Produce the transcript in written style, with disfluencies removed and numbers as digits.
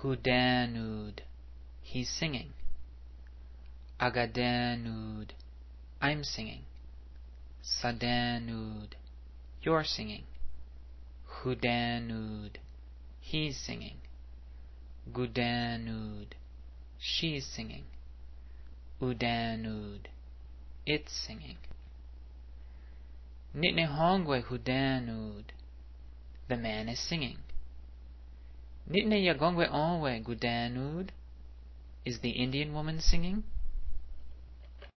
Hudanud, he's singing. Agadanud, I'm singing. Sadanud, you're singing. Hudanud, he's singing. Gudanud, she's singing. Udanud, it's singing. Nitnehongwe hudanud, the man is singing. Nitne yagongwe onwe gudanud, is the Indian woman singing?